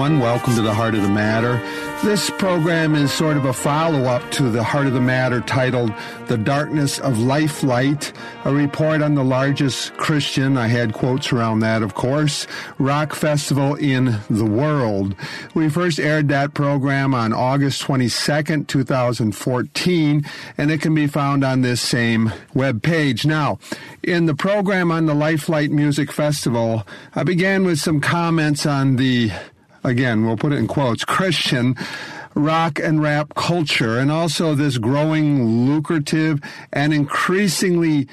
everyone. Welcome to the Heart of the Matter. This program is sort of a follow-up to the Heart of the Matter titled The Darkness of Life Light, a report on the largest Christian, I had quotes around that, of course, rock festival in the world. We first aired that program on August 22nd, 2014, and it can be found on this same web page. Now, in the program on the Life Light Music Festival, I began with some comments on the, again, we'll put it in quotes, Christian rock and rap culture, and also this growing, lucrative, and increasingly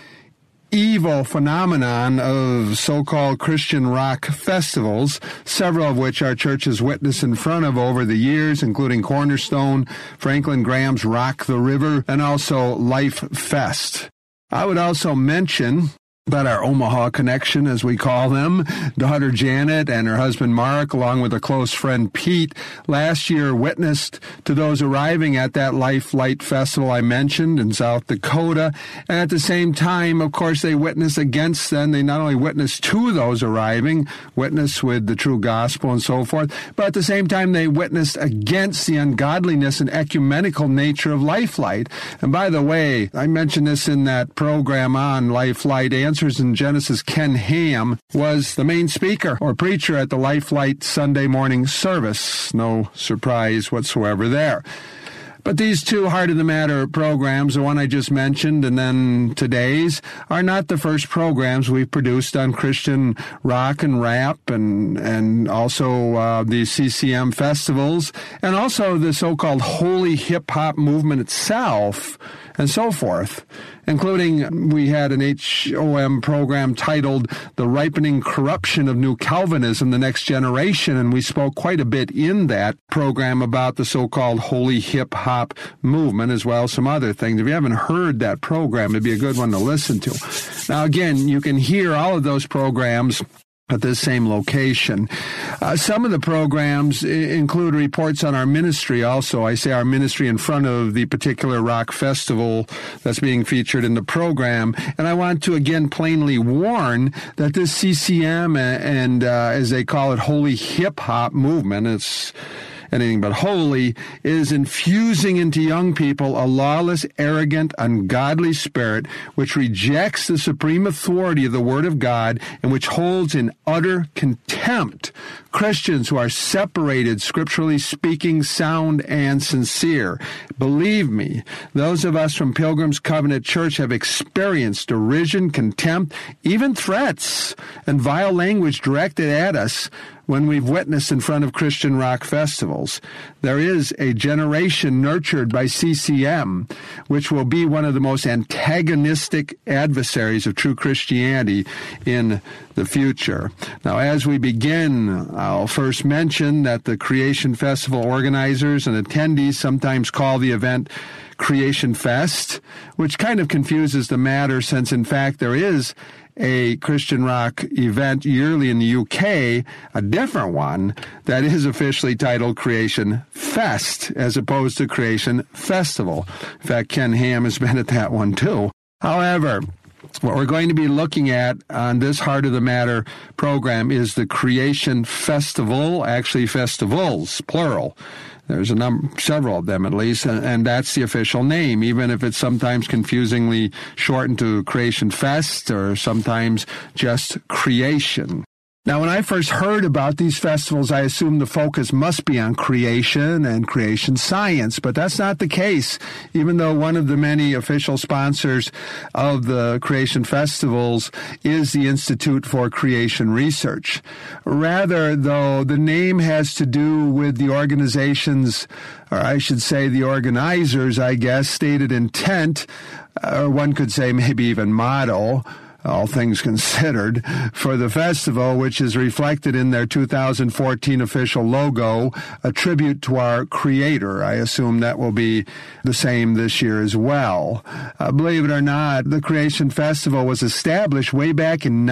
evil phenomenon of so-called Christian rock festivals, several of which our church has witnessed in front of over the years, including Cornerstone, Franklin Graham's Rock the River, and also Life Fest. I would also mention that our Omaha connection, as we call them, daughter Janet and her husband Mark, along with a close friend Pete, last year witnessed to those arriving at that Life Light Festival I mentioned in South Dakota. And at the same time, of course, they witnessed against them. They not only witnessed to those arriving, witnessed with the true gospel and so forth, but at the same time, they witnessed against the ungodliness and ecumenical nature of Life Light. And by the way, I mentioned this in that program on Life Light Answers in Genesis. Ken Ham was the main speaker or preacher at the Life Light Sunday morning service. No surprise whatsoever there. But these two Heart of the Matter programs, the one I just mentioned and then today's, are not the first programs we've produced on Christian rock and rap and also the CCM festivals and also the so-called holy hip-hop movement itself and so forth, including we had an HOM program titled The Ripening Corruption of New Calvinism, the Next Generation, and we spoke quite a bit in that program about the so-called holy hip-hop movement as well as some other things. If you haven't heard that program, it'd be a good one to listen to. Now, again, you can hear all of those programs at this same location. Some of the programs include reports on our ministry also. I say our ministry in front of the particular rock festival that's being featured in the program. And I want to again plainly warn that this CCM and as they call it, holy hip-hop movement, it's anything but holy, is infusing into young people a lawless, arrogant, ungodly spirit which rejects the supreme authority of the Word of God and which holds in utter contempt Christians who are separated, scripturally speaking, sound, and sincere. Believe me, those of us from Pilgrim's Covenant Church have experienced derision, contempt, even threats, and vile language directed at us when we've witnessed in front of Christian rock festivals. There is a generation nurtured by CCM, which will be one of the most antagonistic adversaries of true Christianity in the future. Now, as we begin, I'll first mention that the Creation Festival organizers and attendees sometimes call the event Creation Fest, which kind of confuses the matter since, in fact, there is a Christian rock event yearly in the UK, a different one, that is officially titled Creation Fest, as opposed to Creation Festival. In fact, Ken Ham has been at that one too. However, what we're going to be looking at on this Heart of the Matter program is the Creation Festival, actually festivals, plural. There's several of them at least, and that's the official name, even if it's sometimes confusingly shortened to Creation Fest or sometimes just Creation. Now, when I first heard about these festivals, I assumed the focus must be on creation and creation science, but that's not the case, even though one of the many official sponsors of the creation festivals is the Institute for Creation Research. Rather, though, the name has to do with the organization's, or I should say the organizers, I guess, stated intent, or one could say maybe even motto, all things considered, for the festival, which is reflected in their 2014 official logo, a tribute to our Creator. I assume that will be the same this year as well. Believe it or not, the Creation Festival was established way back in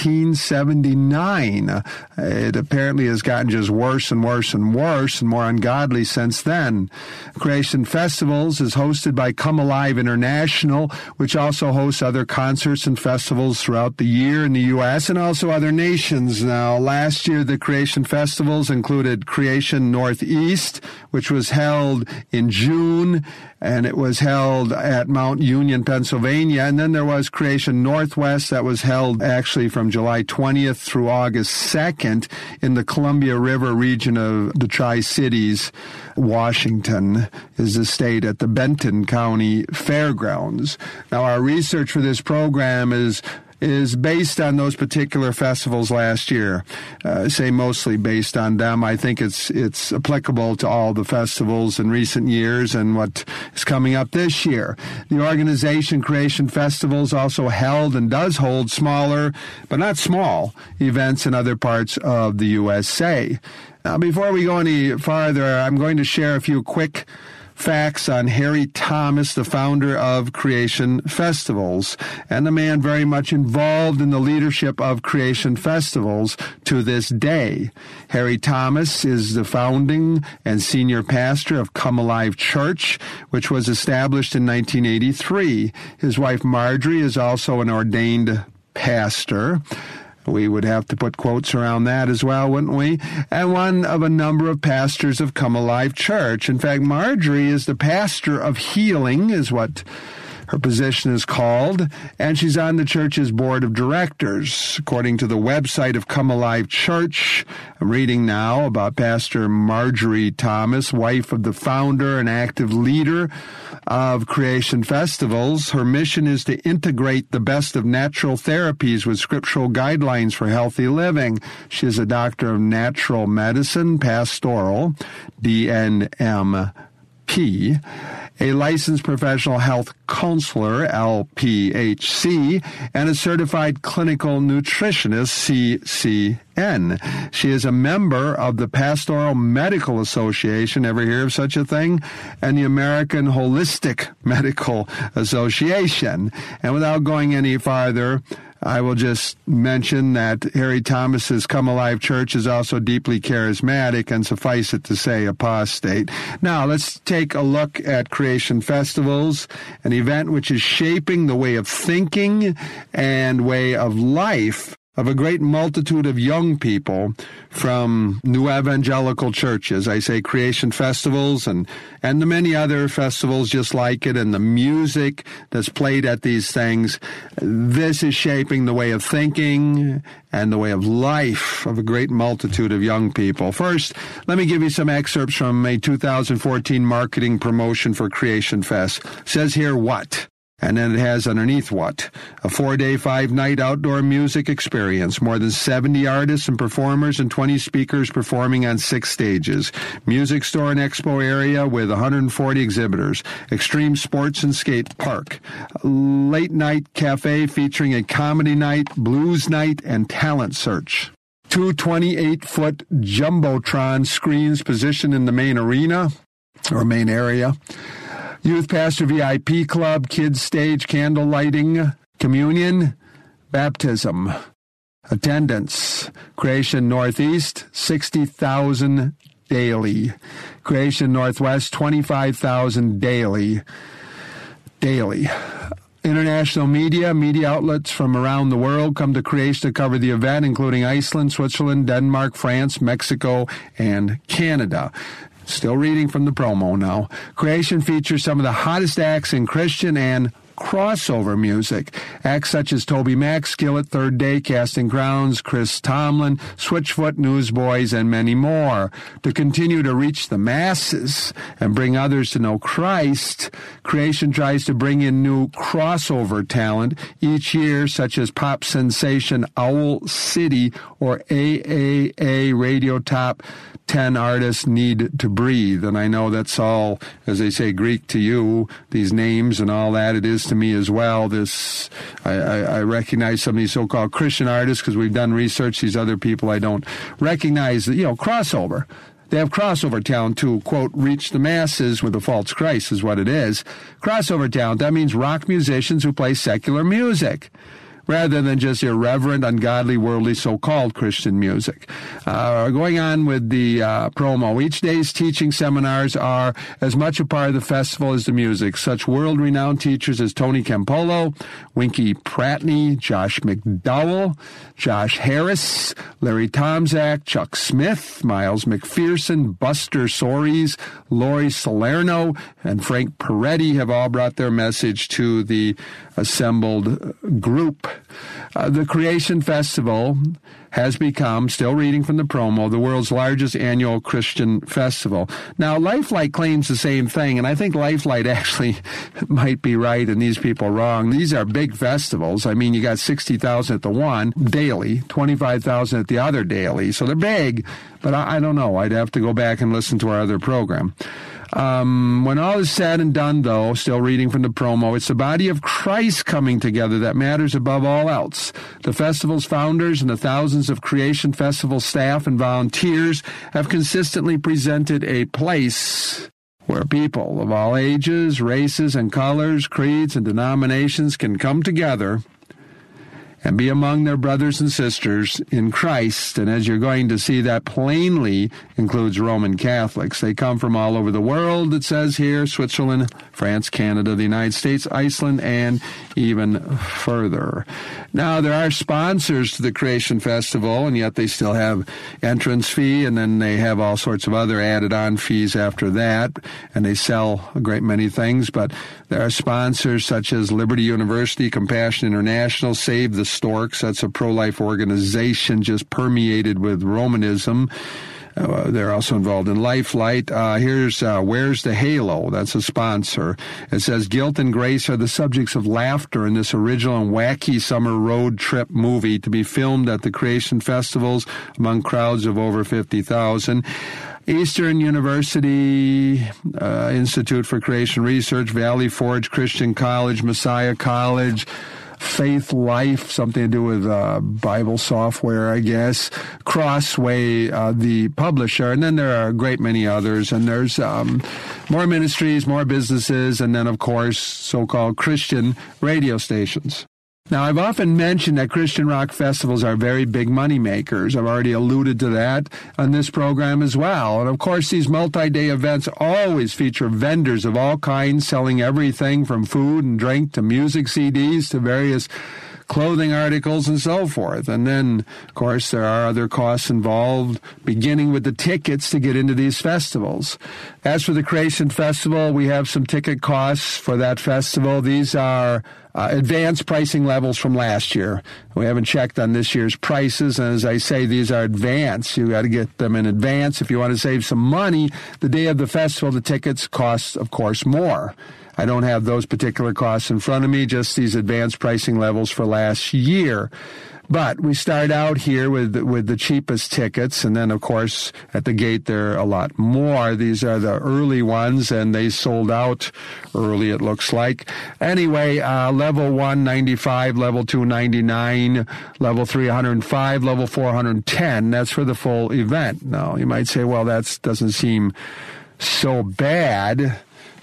1979. It apparently has gotten just worse and worse and worse and more ungodly since then. Creation Festivals is hosted by Come Alive International, which also hosts other concerts and festivals festivals throughout the year in the U.S. and also other nations. Now, last year, the Creation Festivals included Creation Northeast, which was held in June, and it was held at Mount Union, Pennsylvania. And then there was Creation Northwest that was held actually from July 20th through August 2nd in the Columbia River region of the Tri-Cities. Washington is the state at the Benton County Fairgrounds. Now, our research for this program is based on those particular festivals last year. Say mostly based on them. I think it's applicable to all the festivals in recent years and what is coming up this year. The organization Creation Festivals also held and does hold smaller, but not small, events in other parts of the USA. Now, before we go any farther, I'm going to share a few quick facts on Harry Thomas, the founder of Creation Festivals, and the man very much involved in the leadership of Creation Festivals to this day. Harry Thomas is the founding and senior pastor of Come Alive Church, which was established in 1983. His wife Marjorie is also an ordained pastor. We would have to put quotes around that as well, wouldn't we? And one of a number of pastors of Come Alive Church. In fact, Marjorie is the pastor of healing, is what her position is called, and she's on the church's board of directors. According to the website of Come Alive Church, I'm reading now about Pastor Marjorie Thomas, wife of the founder and active leader of Creation Festivals. Her mission is to integrate the best of natural therapies with scriptural guidelines for healthy living. She is a doctor of natural medicine, pastoral, DNMP, a licensed professional health counselor, LPHC, and a certified clinical nutritionist, CCN. She is a member of the Pastoral Medical Association, ever hear of such a thing? And the American Holistic Medical Association. And without going any farther, I will just mention that Harry Thomas's Come Alive Church is also deeply charismatic and, suffice it to say, apostate. Now, let's take a look at Creation Festivals, an event which is shaping the way of thinking and way of life of a great multitude of young people from new evangelical churches. I say Creation Festivals and the many other festivals just like it, and the music that's played at these things. This is shaping the way of thinking and the way of life of a great multitude of young people. First, let me give you some excerpts from a 2014 marketing promotion for Creation Fest. It says here what? And then it has underneath what? A 4-day, 5-night outdoor music experience. More than 70 artists and performers and 20 speakers performing on 6 stages. Music store and expo area with 140 exhibitors. Extreme sports and skate park. Late night cafe featuring a comedy night, blues night, and talent search. 2 28-foot Jumbotron screens positioned in the main arena or main area. Youth Pastor VIP Club, Kids Stage, candle lighting, communion, baptism. Attendance, Creation Northeast, 60,000 daily. Creation Northwest, 25,000 daily. International media outlets from around the world come to Creation to cover the event, including Iceland, Switzerland, Denmark, France, Mexico, and Canada. Still reading from the promo now. Creation features some of the hottest acts in Christian and crossover music. Acts such as Toby Mac, Skillet, Third Day, Casting Crowns, Chris Tomlin, Switchfoot, Newsboys, and many more. To continue to reach the masses and bring others to know Christ, Creation tries to bring in new crossover talent each year, such as pop sensation Owl City or AAA Radio Top 10 artists Need to Breathe. And I know that's all, as they say, Greek to you, these names and all that. It is to me as well. I recognize some of these so-called Christian artists because we've done research. These other people I don't recognize. Crossover. They have crossover talent to, quote, reach the masses with a false Christ is what it is. Crossover talent, that means rock musicians who play secular music. rather than just irreverent, ungodly, worldly, so-called Christian music. Going on with the promo, each day's teaching seminars are as much a part of the festival as the music. Such world-renowned teachers as Tony Campolo, Winky Pratney, Josh McDowell, Josh Harris, Larry Tomczak, Chuck Smith, Miles McPherson, Buster Soares, Lori Salerno, and Frank Peretti have all brought their message to the assembled group. The Creation Festival has become, still reading from the promo, the world's largest annual Christian festival. Now, Lifelight claims the same thing, and I think Lifelight actually might be right and these people wrong. These are big festivals. I mean, you got 60,000 at the one daily, 25,000 at the other daily, so they're big, but I don't know. I'd have to go back and listen to our other program. When all is said and done, though, still reading from the promo, it's the body of Christ coming together that matters above all else. The festival's founders and the thousands of Creation Festival staff and volunteers have consistently presented a place where people of all ages, races, and colors, creeds, and denominations can come together and be among their brothers and sisters in Christ. And as you're going to see, that plainly includes Roman Catholics. They come from all over the world, it says here, Switzerland, France, Canada, the United States, Iceland, and even further. Now, there are sponsors to the Creation Festival, and yet they still have entrance fee, and then they have all sorts of other added-on fees after that, and they sell a great many things, but there are sponsors such as Liberty University, Compassion International, Save the Storks. That's a pro-life organization just permeated with Romanism. They're also involved in Lifelight. Here's Where's the Halo? That's a sponsor. It says, Guilt and grace are the subjects of laughter in this original and wacky summer road trip movie to be filmed at the Creation Festivals among crowds of over 50,000. Eastern University, Institute for Creation Research, Valley Forge Christian College, Messiah College, Faith Life, something to do with Bible software, I guess, Crossway, the publisher, and then there are a great many others, and there's more ministries, more businesses, and then, of course, so-called Christian radio stations. Now, I've often mentioned that Christian rock festivals are very big money makers. I've already alluded to that on this program as well. And, of course, these multi-day events always feature vendors of all kinds selling everything from food and drink to music CDs to various clothing articles and so forth. And then, of course, there are other costs involved, beginning with the tickets to get into these festivals. As for the Creation Festival, we have some ticket costs for that festival. These are advanced pricing levels from last year. We haven't checked on this year's prices, and as I say, these are advanced. You got to get them in advance if you want to save some money. The day of the festival, the tickets cost, of course, more. I don't have those particular costs in front of me, just these advanced pricing levels for last year. But we start out here with the cheapest tickets, and then, of course, at the gate there are a lot more. These are the early ones, and they sold out early, it looks like. Anyway, level 1, $95, level 2, $99, level 3, $105, level 4, $110. That's for the full event. Now, you might say, well, that doesn't seem so bad.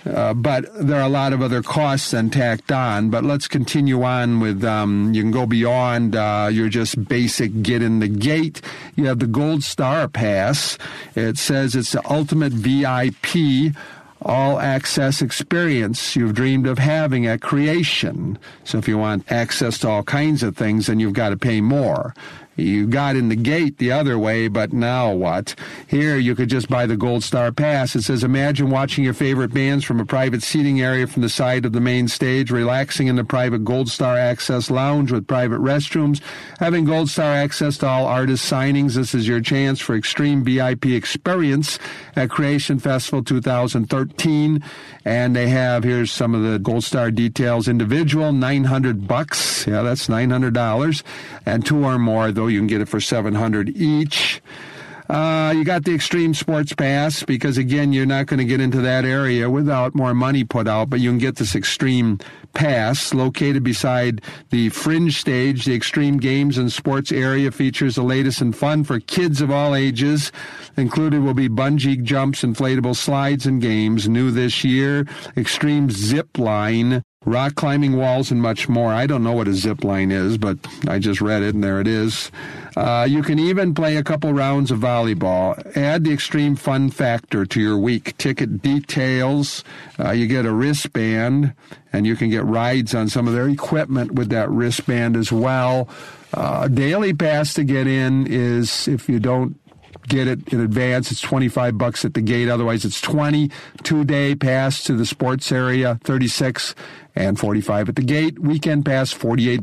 But there are a lot of other costs then tacked on. But let's continue on with, you can go beyond your just basic get in the gate. You have the Gold Star Pass. It says it's the ultimate VIP all-access experience you've dreamed of having at Creation. So if you want access to all kinds of things, then you've got to pay more. You got in the gate the other way, but now what? Here, you could just buy the Gold Star Pass. It says, imagine watching your favorite bands from a private seating area from the side of the main stage, relaxing in the private Gold Star Access Lounge with private restrooms, having Gold Star access to all artist signings. This is your chance for extreme VIP experience at Creation Festival 2013. And they have, here's some of the Gold Star details. Individual, $900. Yeah, that's $900. And two or more, though, you can get it for $700 each. You got the Extreme Sports Pass because, again, you're not going to get into that area without more money put out, but you can get this Extreme Pass located beside the Fringe stage. The Extreme Games and Sports area features the latest in fun for kids of all ages. Included will be bungee jumps, inflatable slides, and games. New this year, Extreme Zip Line. rock climbing walls, and much more. I don't know what a zip line is, but I just read it, and there it is. You can even play a couple rounds of volleyball. Add the extreme fun factor to your week. Ticket details. You get a wristband, and you can get rides on some of their equipment with that wristband as well. Daily pass to get in is, if you don't get it in advance, it's $25 at the gate. Otherwise, it's $20. 2-day pass to the sports area, $36 and $45 at the gate. Weekend pass, $48,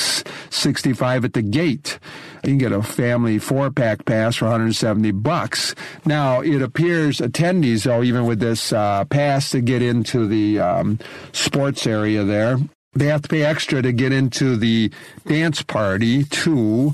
$65 at the gate. You can get a family 4-pack pass for $170. Now, it appears attendees, though, even with this pass to get into the sports area there, they have to pay extra to get into the dance party, too,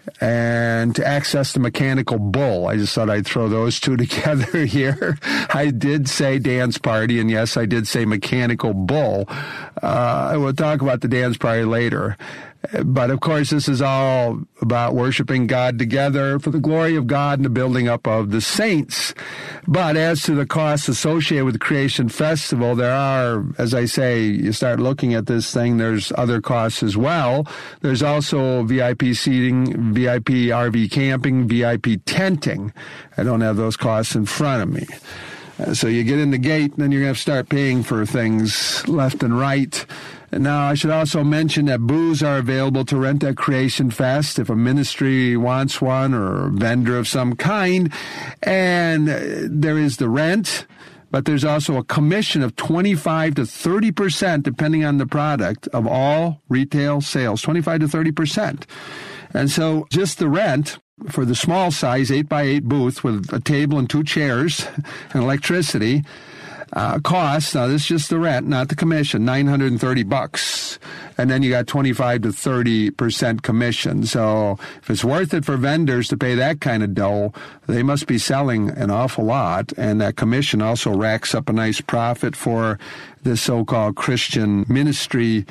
and to access the Mechanical Bull. I just thought I'd throw those two together here. I did say dance party, and yes, I did say Mechanical Bull. We'll talk about the dance party later. But, of course, this is all about worshiping God together for the glory of God and the building up of the saints. But as to the costs associated with the Creation Festival, there are, as I say, you start looking at this thing, there's other costs as well. There's also VIP seating, VIP RV camping, VIP tenting. I don't have those costs in front of me. So you get in the gate, and then you're going to have to start paying for things left and right. Now, I should also mention that booths are available to rent at Creation Fest if a ministry wants one or a vendor of some kind. And there is the rent, but there's also a commission of 25 to 30%, depending on the product, of all retail sales, 25 to 30%. And so just the rent for the small size 8x8 booth with a table and 2 chairs and electricity costs, now this is just the rent, not the commission, $930. And then you got 25 to 30% commission. So if it's worth it for vendors to pay that kind of dough, they must be selling an awful lot. And that commission also racks up a nice profit for this so-called Christian ministry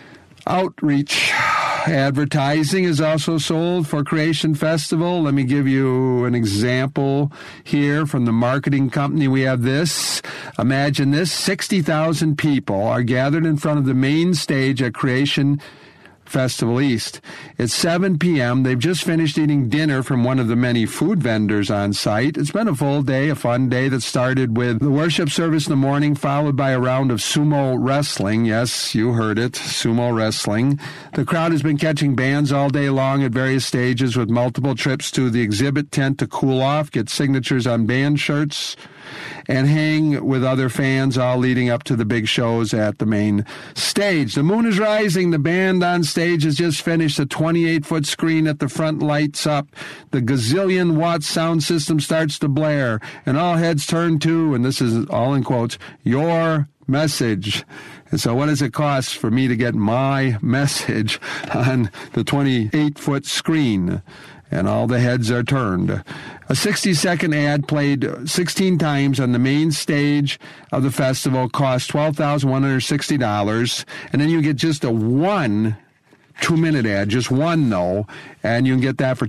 outreach. Advertising is also sold for Creation Festival. Let me give you an example here from the marketing company. We have this. Imagine this. 60,000 people are gathered in front of the main stage at Creation Festival East. It's 7 p.m. They've just finished eating dinner from one of the many food vendors on site. It's been a full day, a fun day that started with the worship service in the morning, followed by a round of sumo wrestling. Yes, you heard it, sumo wrestling. The crowd has been catching bands all day long at various stages with multiple trips to the exhibit tent to cool off, get signatures on band shirts, and hang with other fans, all leading up to the big shows at the main stage. The moon is rising. The band on stage has just finished. A 28-foot screen at the front lights up. The gazillion-watt sound system starts to blare, and all heads turn to, and this is all in quotes, your message. And so what does it cost for me to get my message on the 28-foot screen? And all the heads are turned. A 60-second ad played 16 times on the main stage of the festival cost $12,160. And then you get just a 1 2-minute ad, just one though, and you can get that for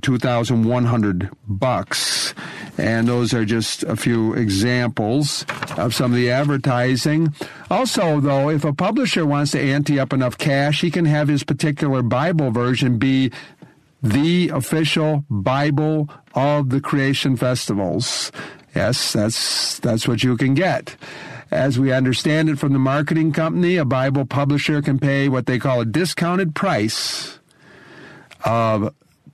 $2,100. And those are just a few examples of some of the advertising. Also, though, if a publisher wants to ante up enough cash, he can have his particular Bible version be the official Bible of the Creation Festivals. Yes, that's what you can get. As we understand it from the marketing company, a Bible publisher can pay what they call a discounted price of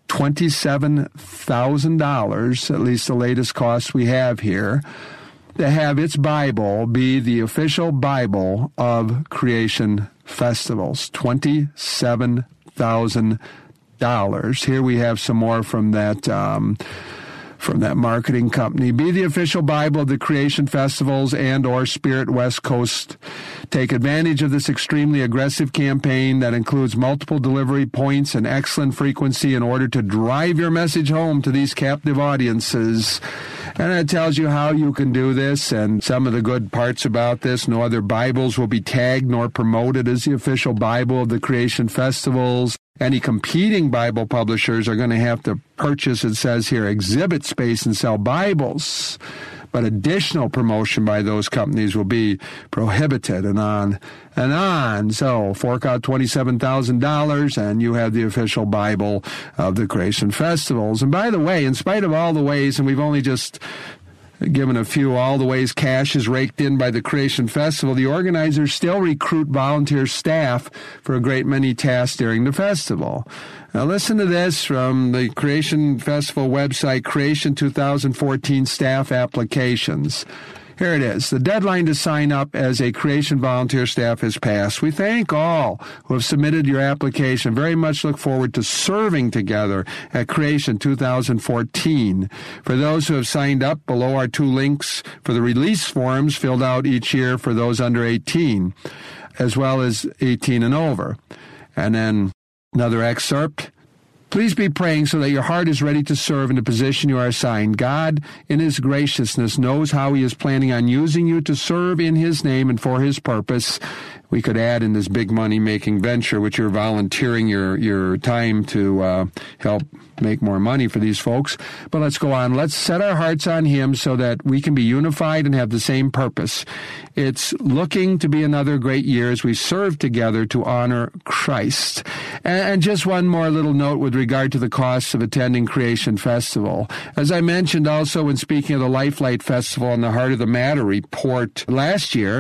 $27,000, at least the latest cost we have here, to have its Bible be the official Bible of Creation Festivals. $27,000. Here we have some more from that marketing company. Be the official Bible of the Creation Festivals and or Spirit West Coast. Take advantage of this extremely aggressive campaign that includes multiple delivery points and excellent frequency in order to drive your message home to these captive audiences. And it tells you how you can do this and some of the good parts about this. No other Bibles will be tagged nor promoted as the official Bible of the Creation Festivals. Any competing Bible publishers are going to have to purchase, it says here, exhibit space and sell Bibles. but additional promotion by those companies will be prohibited, and on and on. So fork out $27,000 and you have the official Bible of the Creation Festivals. And by the way, in spite of all the ways, and we've only just given a few, all the ways cash is raked in by the Creation Festival, the organizers still recruit volunteer staff for a great many tasks during the festival. Now listen to this from the Creation Festival website, Creation 2014 staff applications. Here it is. The deadline to sign up as a Creation volunteer staff has passed. We thank all who have submitted your application. Very much look forward to serving together at Creation 2014. For those who have signed up, below are 2 links for the release forms filled out each year for those under 18, as well as 18 and over. And then another excerpt. Please be praying so that your heart is ready to serve in the position you are assigned. God, in His graciousness, knows how He is planning on using you to serve in His name and for His purpose. We could add in this big money-making venture, which you're volunteering your time to help make more money for these folks. But let's go on. Let's set our hearts on Him so that we can be unified and have the same purpose. It's looking to be another great year as we serve together to honor Christ. And just one more little note with regard to the costs of attending Creation Festival. As I mentioned also when speaking of the Lifelight Festival and the Heart of the Matter report last year,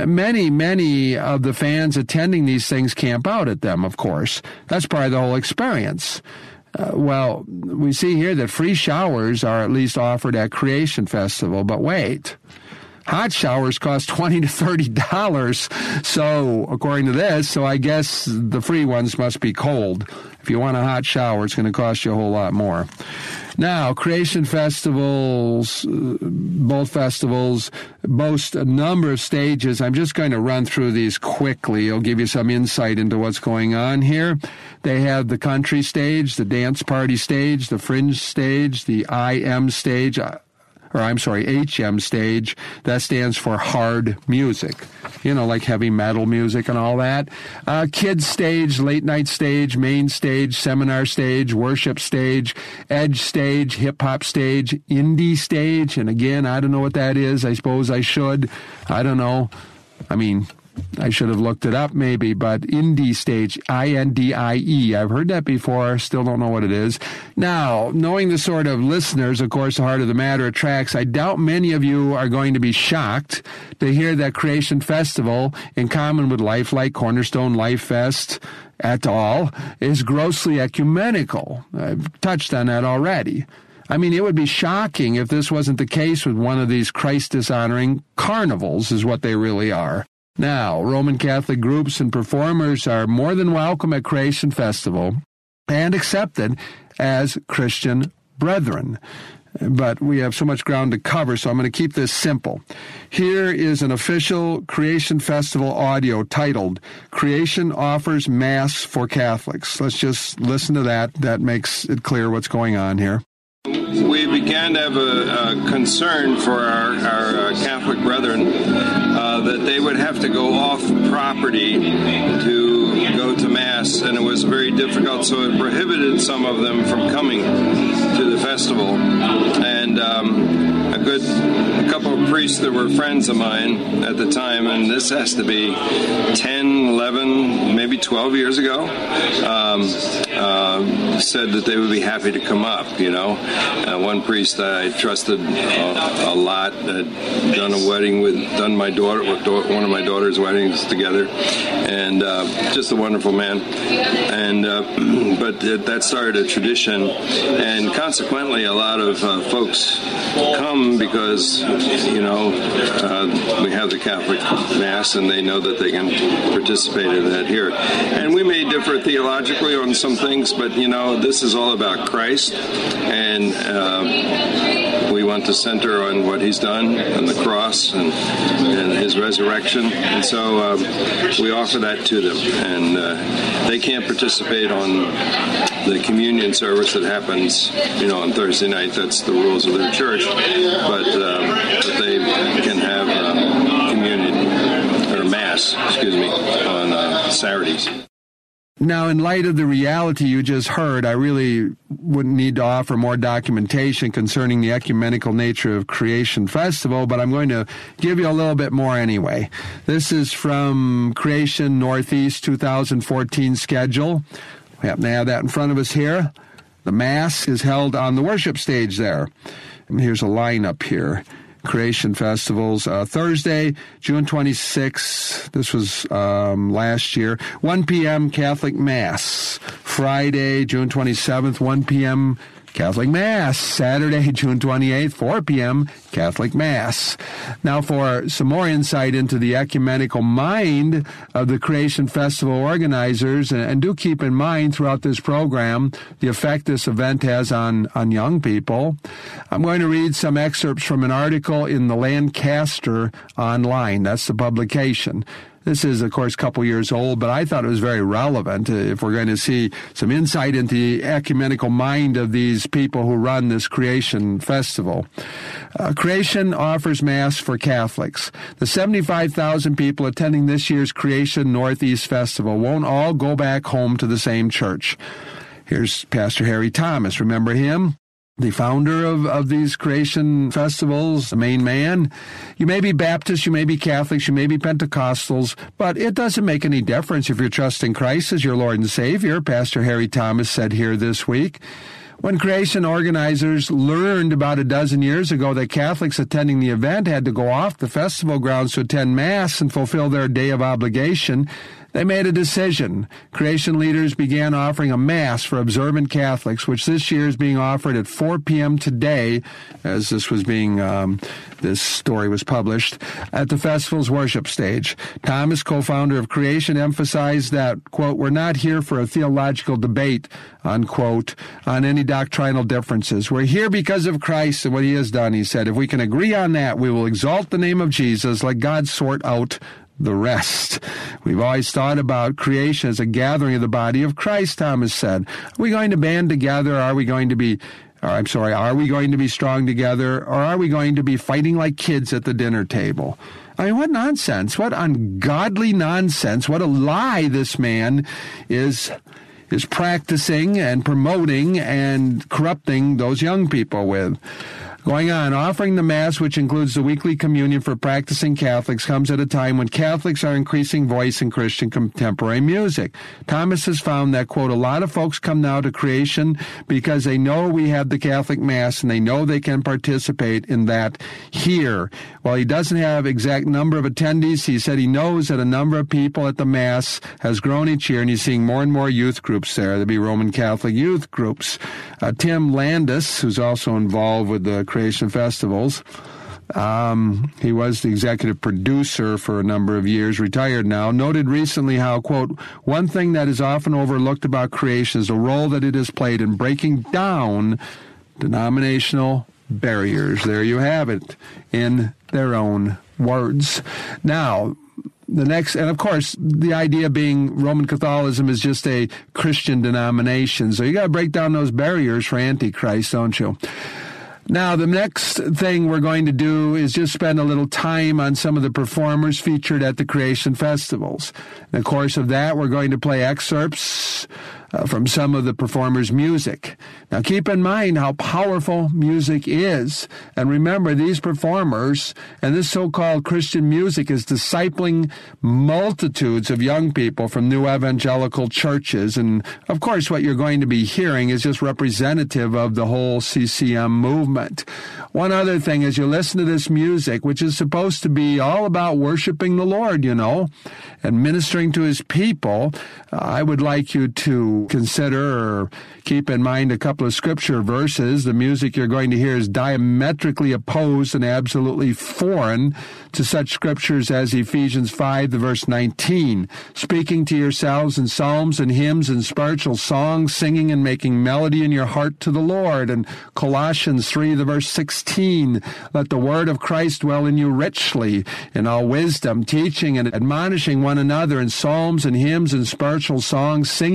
many of the fans attending these things camp out at them, of course. That's part of the whole experience. Well, we see here that free showers are at least offered at Creation Festival, but wait. Hot showers cost $20 to $30. So, according to this, so I guess the free ones must be cold. If you want a hot shower, it's going to cost you a whole lot more. Now, Creation Festivals, both festivals, boast a number of stages. I'm just going to run through these quickly. It'll give you some insight into what's going on here. They have the country stage, the dance party stage, the fringe stage, the HM stage. That stands for hard music, like heavy metal music and all that. Kids stage, late night stage, main stage, seminar stage, worship stage, edge stage, hip hop stage, indie stage. And again, I don't know what that is. I suppose I should. I don't know. I should have looked it up maybe, but indie stage, INDIE. I've heard that before, still don't know what it is. Now, knowing the sort of listeners, of course, the Heart of the Matter attracts, I doubt many of you are going to be shocked to hear that Creation Festival, in common with Lifelight, Cornerstone, Life Fest, et al., is grossly ecumenical. I've touched on that already. It would be shocking if this wasn't the case with one of these Christ-dishonoring carnivals, is what they really are. Now, Roman Catholic groups and performers are more than welcome at Creation Festival and accepted as Christian brethren. But we have so much ground to cover, so I'm going to keep this simple. Here is an official Creation Festival audio titled, Creation Offers Mass for Catholics. Let's just listen to that. That makes it clear what's going on here. We began to have a concern for our Catholic brethren that they would have to go off property to go to Mass, and it was very difficult, so it prohibited some of them from coming to the festival. And a couple of priests that were friends of mine at the time, and this has to be 10, 11, maybe 12 years ago, said that they would be happy to come up, one priest I trusted a lot, had done one of my daughter's weddings together, and just a wonderful man. And but that started a tradition, and consequently a lot of folks come because, we have the Catholic Mass and they know that they can participate in that here. And we may differ theologically on some things, but, this is all about Christ, and we want to center on what He's done on the cross and His resurrection. And so we offer that to them. And they can't participate on the communion service that happens, on Thursday night. That's the rules of their church. But they can have communion, or Mass, on Saturdays. Now, in light of the reality you just heard, I really wouldn't need to offer more documentation concerning the ecumenical nature of Creation Festival, but I'm going to give you a little bit more anyway. This is from Creation Northeast 2014 schedule. We happen to have that in front of us here. The Mass is held on the worship stage there. And here's a lineup here. Creation Festivals, Thursday, June 26th, this was last year, 1 p.m. Catholic Mass. Friday, June 27th, 1 p.m. Catholic Mass. Saturday, June 28th, 4 p.m. Catholic Mass. Now for some more insight into the ecumenical mind of the Creation Festival organizers, and do keep in mind throughout this program the effect this event has on young people, I'm going to read some excerpts from an article in the Lancaster Online. That's the publication. This is, of course, a couple years old, but I thought it was very relevant if we're going to see some insight into the ecumenical mind of these people who run this Creation Festival. Creation offers Mass for Catholics. The 75,000 people attending this year's Creation Northeast Festival won't all go back home to the same church. Here's Pastor Harry Thomas. Remember him? The founder of these Creation Festivals, the main man. You may be Baptists, you may be Catholics, you may be Pentecostals, but it doesn't make any difference if you're trusting Christ as your Lord and Savior, Pastor Harry Thomas said here this week. When Creation organizers learned about a dozen years ago that Catholics attending the event had to go off the festival grounds to attend Mass and fulfill their day of obligation, they made a decision. Creation leaders began offering a Mass for observant Catholics, which this year is being offered at 4 p.m. today, as this story was published, at the festival's worship stage. Thomas, co-founder of Creation, emphasized that, quote, we're not here for a theological debate, unquote, on any doctrinal differences. We're here because of Christ and what he has done, he said. If we can agree on that, we will exalt the name of Jesus, let God sort out the rest. We've always thought about creation as a gathering of the body of Christ, Thomas said. Are we going to band together? Are we going to be strong together? Or are we going to be fighting like kids at the dinner table? I mean, what nonsense. What ungodly nonsense. What a lie this man is practicing and promoting and corrupting those young people with. Going on, offering the Mass, which includes the weekly communion for practicing Catholics, comes at a time when Catholics are increasing voice in Christian contemporary music. Thomas has found that, quote, a lot of folks come now to Creation because they know we have the Catholic Mass and they know they can participate in that here. While he doesn't have exact number of attendees, he said he knows that a number of people at the Mass has grown each year, and he's seeing more and more youth groups there. There'll be Roman Catholic youth groups. Tim Landis, who's also involved with the Creation Festivals, he was the executive producer for a number of years, retired now, noted recently how, quote, one thing that is often overlooked about Creation is the role that it has played in breaking down denominational barriers. There you have it, in their own words. Now, the next, and of course, the idea being Roman Catholicism is just a Christian denomination. So you got to break down those barriers for Antichrist, don't you? Now, the next thing we're going to do is just spend a little time on some of the performers featured at the Creation Festivals. In the course of that, we're going to play excerpts from some of the performers' music. Now, keep in mind how powerful music is. And remember, these performers and this so-called Christian music is discipling multitudes of young people from new evangelical churches. And, of course, what you're going to be hearing is just representative of the whole CCM movement. One other thing, as you listen to this music, which is supposed to be all about worshiping the Lord, and ministering to his people, I would like you to consider or keep in mind a couple of scripture verses. The music you're going to hear is diametrically opposed and absolutely foreign to such scriptures as Ephesians 5, the verse 19, speaking to yourselves in psalms and hymns and spiritual songs, singing and making melody in your heart to the Lord, and Colossians 3, the verse 16, let the word of Christ dwell in you richly in all wisdom, teaching and admonishing one another in psalms and hymns and spiritual songs, singing with grace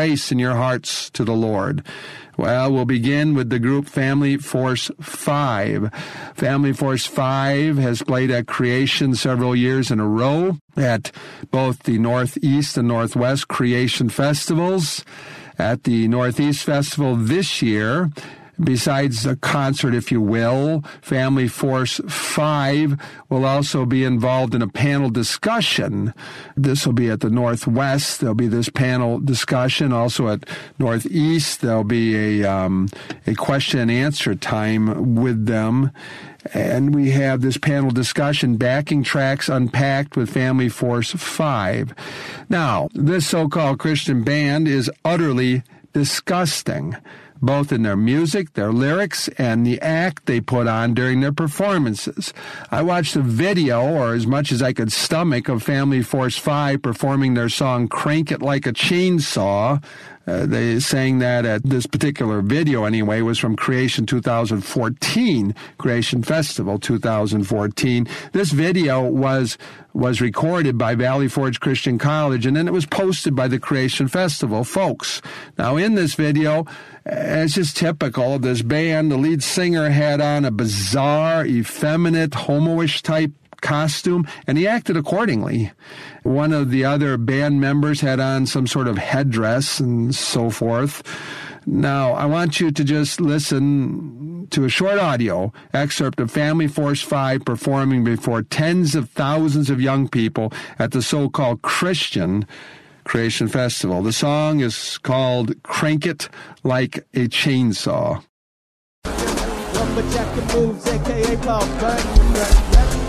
place in your hearts to the Lord? Well, we'll begin with the group Family Force 5. Family Force 5 has played at Creation several years in a row at both the Northeast and Northwest Creation Festivals. At the Northeast Festival this year, besides a concert, if you will, Family Force 5 will also be involved in a panel discussion. This will be at the Northwest. There'll be this panel discussion. Also at Northeast, there'll be a question and answer time with them. And we have this panel discussion, Backing Tracks Unpacked with Family Force 5. Now, this so-called Christian band is utterly disgusting, both in their music, their lyrics, and the act they put on during their performances. I watched a video, or as much as I could stomach, of Family Force 5 performing their song Crank It Like a Chainsaw. They sang that at this particular video, anyway, was from Creation 2014, Creation Festival 2014. This video was recorded by Valley Forge Christian College, and then it was posted by the Creation Festival folks. Now, in this video, it's just typical of this band. The lead singer had on a bizarre, effeminate, homo-ish type costume, and he acted accordingly. One of the other band members had on some sort of headdress and so forth. Now, I want you to just listen to a short audio excerpt of Family Force 5 performing before tens of thousands of young people at the so-called Christian Creation Festival. The song is called Crank It Like a Chainsaw. Lumberjack moves, a.k.a. Paul Bunyan.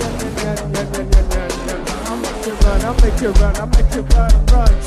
I'll make you run, I'll make you run.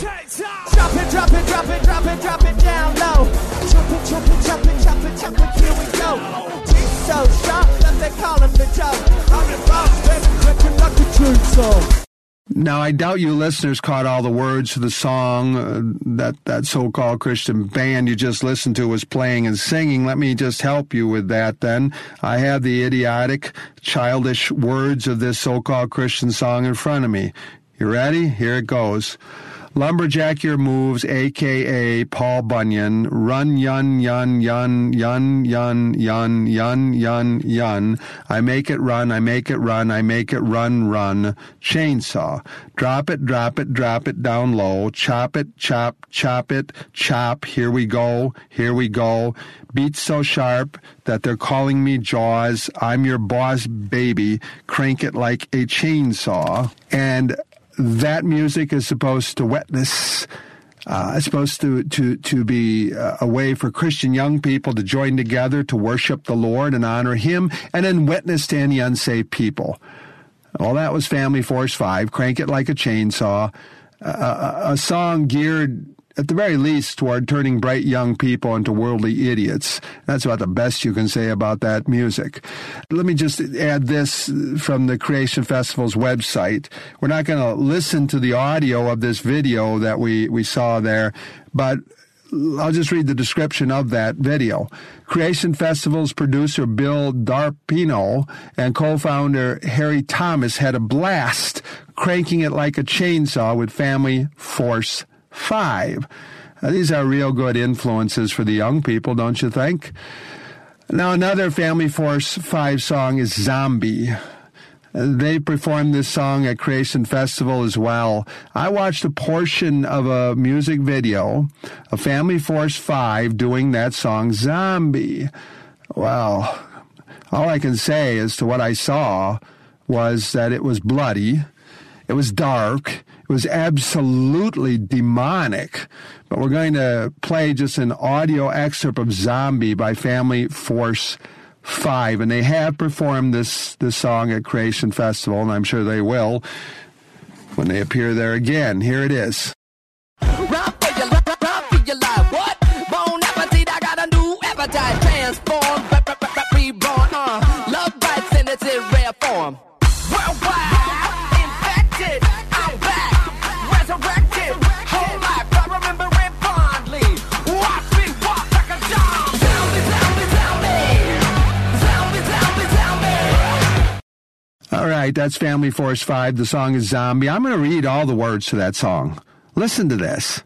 Drop it, drop it, drop it, drop it, drop it down low. Chop it, chop it, chop it, chop it, chop it, here we go. He's so sharp that they call him the Joe. I'm involved, baby, like a chainsaw. Now, I doubt you listeners caught all the words to the song that so-called Christian band you just listened to was playing and singing. Let me just help you with that then. I have the idiotic, childish words of this so-called Christian song in front of me. You ready? Here it goes. Lumberjack your moves, a.k.a. Paul Bunyan. Run, yun, yun, yun, yun, yun, yun, yun, yun, yun. I make it run, I make it run, I make it run, run. Chainsaw. Drop it, drop it, drop it down low. Chop it, chop, chop it, chop. Here we go, here we go. Beat so sharp that they're calling me Jaws. I'm your boss, baby. Crank it like a chainsaw. And that music is supposed to witness. It's supposed to be a way for Christian young people to join together to worship the Lord and honor Him, and then witness to any unsaved people. Well, that was Family Force 5, Crank It Like a Chainsaw, a song geared, at the very least, toward turning bright young people into worldly idiots. That's about the best you can say about that music. Let me just add this from the Creation Festival's website. We're not going to listen to the audio of this video that we saw there, but I'll just read the description of that video. Creation Festival's producer Bill Darpino and co-founder Harry Thomas had a blast cranking it like a chainsaw with Family Force 5. These are real good influences for the young people, don't you think? Now, another Family Force 5 song is Zombie. They performed this song at Creation Festival as well. I watched a portion of a music video of Family Force 5 doing that song, Zombie. Well, all I can say as to what I saw was that it was bloody, it was dark, it was absolutely demonic. But we're going to play just an audio excerpt of Zombie by Family Force 5, and they have performed this song at Creation Festival, and I'm sure they will when they appear there again. Here it is. Run for your life, what? Bone appetite, I got a new appetite. Transform, reborn, love bites in its rare form. Worldwide, infected, I'm back, resurrected, whole life, I remember it fondly. Watch me walk like a dog. Zombie, zombie, zombie. Zombie, zombie, zombie. All right, that's Family Force 5. The song is Zombie. I'm going to read all the words to that song. Listen to this.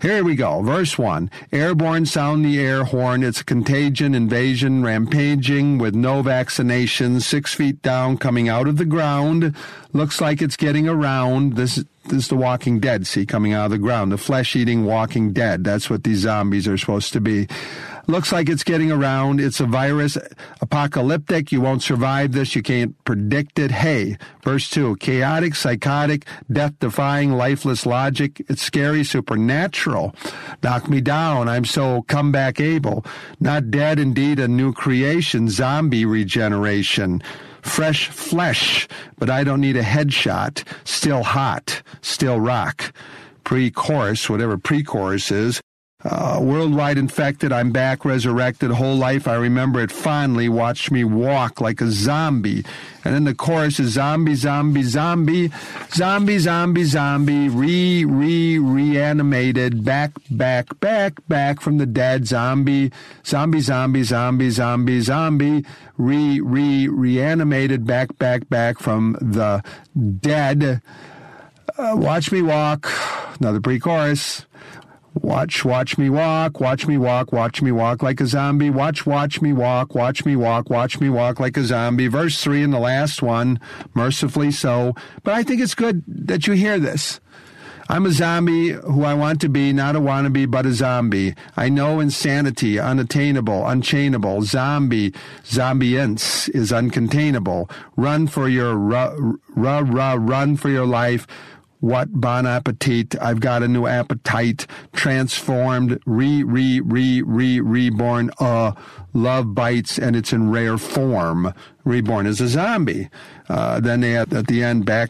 Here we go. Verse 1. Airborne, sound the air horn. It's a contagion, invasion, rampaging with no vaccinations, 6 feet down, coming out of the ground. Looks like it's getting around. This is the Walking Dead, see, coming out of the ground. The flesh-eating Walking Dead. That's what these zombies are supposed to be. Looks like it's getting around. It's a virus, apocalyptic. You won't survive this. You can't predict it. Hey, verse 2, chaotic, psychotic, death-defying, lifeless logic. It's scary, supernatural. Knock me down. I'm so comeback able. Not dead, indeed, a new creation. Zombie regeneration. Fresh flesh, but I don't need a headshot. Still hot. Still rock. Pre-chorus, whatever pre-chorus is. Worldwide infected, I'm back, resurrected, whole life, I remember it fondly, watched me walk like a zombie. And then the chorus is zombie, zombie, zombie, zombie, zombie, zombie, reanimated, back from the dead, zombie, zombie, zombie, zombie, zombie, zombie, reanimated, back from the dead. Watch me walk, another pre-chorus. Watch me walk like a zombie. Watch me walk like a zombie. Verse 3 in the last one, mercifully so. But I think it's good that you hear this. I'm a zombie who I want to be, not a wannabe, but a zombie. I know insanity, unattainable, unchainable. Zombience is uncontainable. Run for your run for your life. What bon appetit, I've got a new appetite, transformed, reborn, love bites, and it's in rare form, reborn as a zombie. Then they at the end, back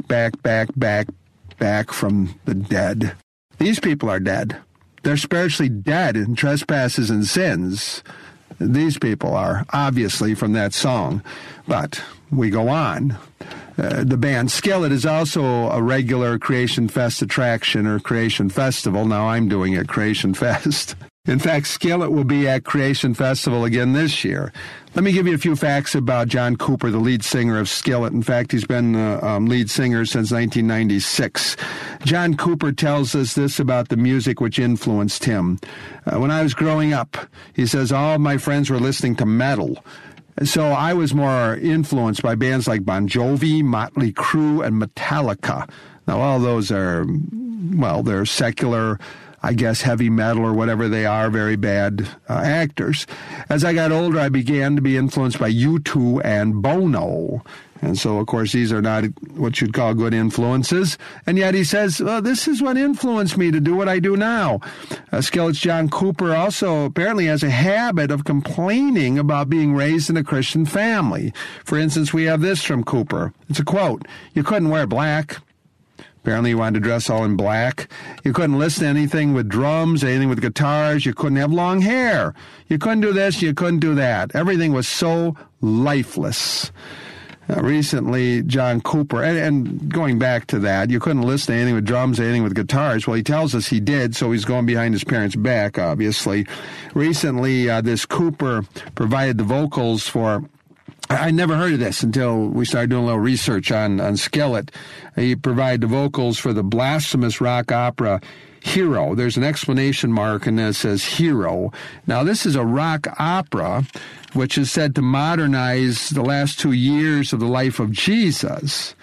from the dead. These people are dead. They're spiritually dead in trespasses and sins. These people are, obviously, from that song. But we go on. The band Skillet is also a regular Creation Fest attraction or Creation Festival. Now I'm doing it, Creation Fest. In fact, Skillet will be at Creation Festival again this year. Let me give you a few facts about John Cooper, the lead singer of Skillet. In fact, he's been lead singer since 1996. John Cooper tells us this about the music which influenced him. When I was growing up, he says, all of my friends were listening to metal. So I was more influenced by bands like Bon Jovi, Motley Crue, and Metallica. Now, all those are, well, they're secular, I guess, heavy metal or whatever they are, very bad actors. As I got older, I began to be influenced by U2 and Bono. And so, of course, these are not what you'd call good influences. And yet he says, well, this is what influenced me to do what I do now. Skillet's John Cooper also apparently has a habit of complaining about being raised in a Christian family. For instance, we have this from Cooper. It's a quote. You couldn't wear black. Apparently he wanted to dress all in black. You couldn't listen to anything with drums, anything with guitars. You couldn't have long hair. You couldn't do this. You couldn't do that. Everything was so lifeless. Recently, John Cooper, and going back to that, you couldn't listen to anything with drums, anything with guitars. Well, he tells us he did, so he's going behind his parents' back, obviously. Recently, this Cooper provided the vocals for, I never heard of this until we started doing a little research on Skillet. He provided the vocals for the blasphemous rock opera Hero. There's an exclamation mark and then it says Hero. Now, this is a rock opera which is said to modernize the last 2 years of the life of Jesus.